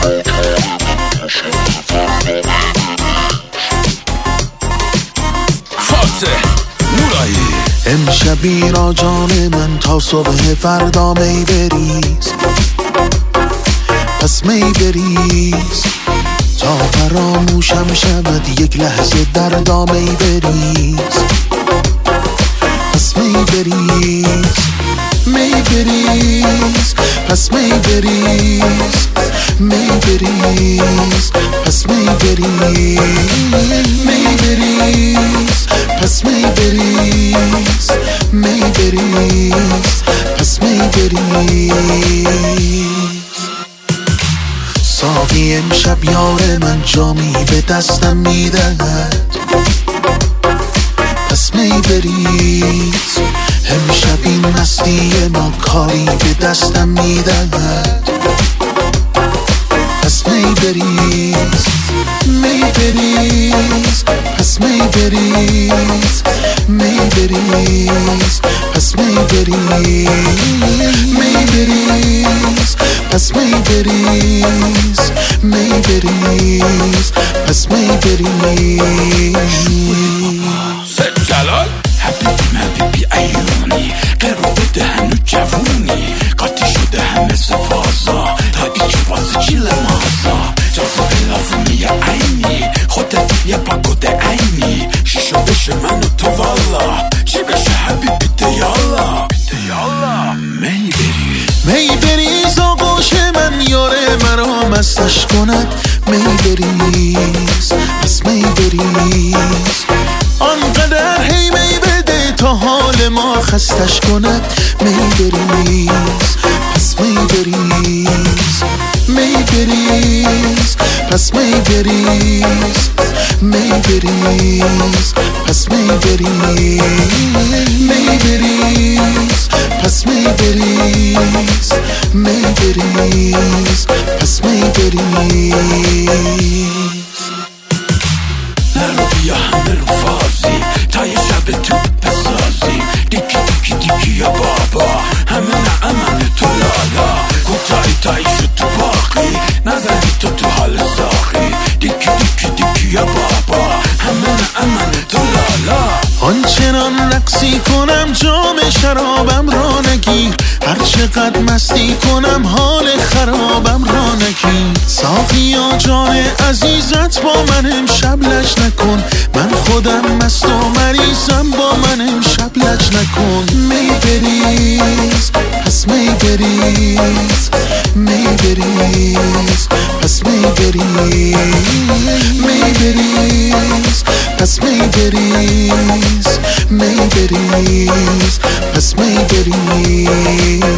امشبی را جان من تا صبح فردا می بریز، پس می بریز تا فراموشم شود یک لحظه دردا می بریز، پس می بریز، می بریز، پس می بریز، می بریز، پس می بریز، می بریز، پس می بریز، می بریز، پس می بریز. ساقی امشب یار من جامی به دستم میدهد، پس می بریز. امشب این مستی ما کاری به دستم میدهد، پس می بریز، می بریز، پس می بریز، می بریز، پس می بریز، می بریز، پس می بریز، می بریز، پس می بریز. جلال حبیبی حبیبی ایونی قرو بده هنو جوونی قاطی شده همه فازا تا ایچ واسه چیل مازا جازه لازمی عینی خودت یه پاکود عینی شیشو بشه من و تو والا چی بشه حبیبی دیالا می بریز، می بریز آغوش من یاره مرا مستش کند، می بریز، پس می بریز. آنقدر هی می بده تا حال ما خستش کند، می بریز، پس می بریز، می بریز، پس می بریز، می بریز، پس می بریز، می بریز، پس می بریز، می بریز، پس می بریز. نرو بیا همه رو فازی تا یه شب تو بسازی دیکی دیکی دیکی یا بابا همه نعمن تو لالا کوتاهی تایی شد تو باقی نزنی تو حال ساقی دیکی دیکی دیکی یا بابا همه نعمن تو لالا. آنچنان رقصی کنم جام شرابم را نگیر، هر چقدر مستی کنم حال خرابم را نگیر. ساقیا جان عزیزت با من امشب لج نکن، من خودم مست و مریضم با من امشب لج نکن. می بریز، پس می بریز، می بریز، پس می بریز، می بریز، پس می بریز، می بریز، پس می بریز.